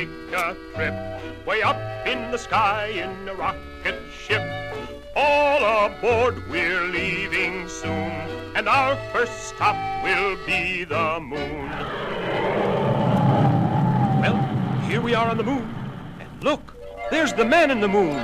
take a trip way up in the sky in a rocket ship. All aboard, we're leaving soon, and our first stop will be the moon. Well, here we are on the moon, and look, there's the man in the moon.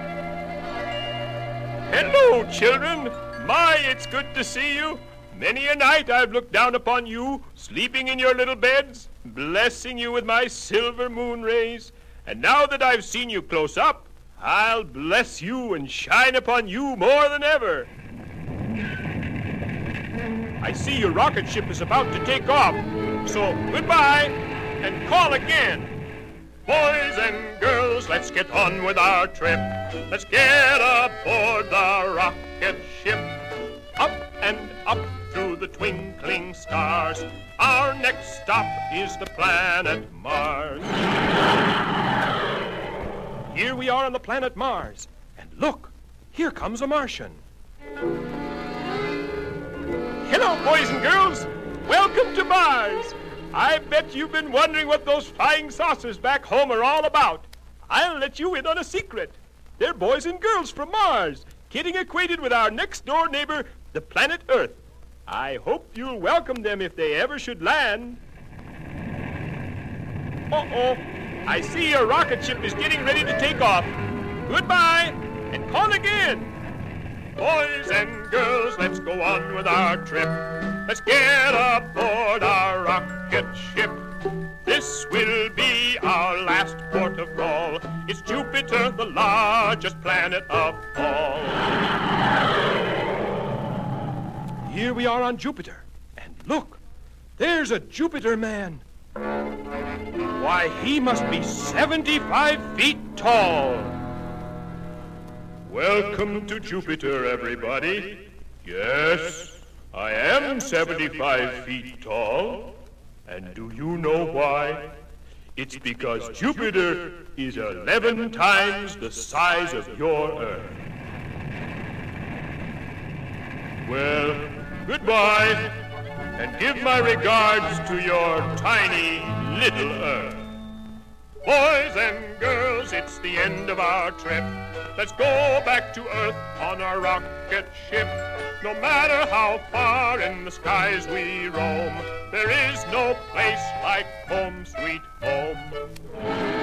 Hello, children. My, it's good to see you. Many a night I've looked down upon you, sleeping in your little beds, blessing you with my silver moon rays. And now that I've seen you close up, I'll bless you and shine upon you more than ever. I see your rocket ship is about to take off, so goodbye and call again. Boys and girls, let's get on with our trip. Let's get aboard the rocket ship. Up and up through the twinkling stars. Our next stop is the planet Mars. Here we are on the planet Mars. And look, here comes a Martian. Hello, boys and girls. Welcome to Mars. I bet you've been wondering what those flying saucers back home are all about. I'll let you in on a secret. They're boys and girls from Mars, getting acquainted with our next-door neighbor, the planet Earth. I hope you'll welcome them if they ever should land. Uh-oh, I see your rocket ship is getting ready to take off. Goodbye, and call again. Boys and girls, let's go on with our trip. Let's get aboard our rocket ship. This will be our last port of call. It's Jupiter, the largest planet of all. Here we are on Jupiter. And look, there's a Jupiter man. Why, he must be 75 feet tall. Welcome to Jupiter, everybody. Yes, I am 75 feet tall. And do you know why? It's because Jupiter is 11 times the size of your Earth. Well, goodbye, and give my regards to your tiny little Earth. Boys and girls, it's the end of our trip. Let's go back to Earth on our rocket ship. No matter how far in the skies we roam, there is no place like home, sweet home.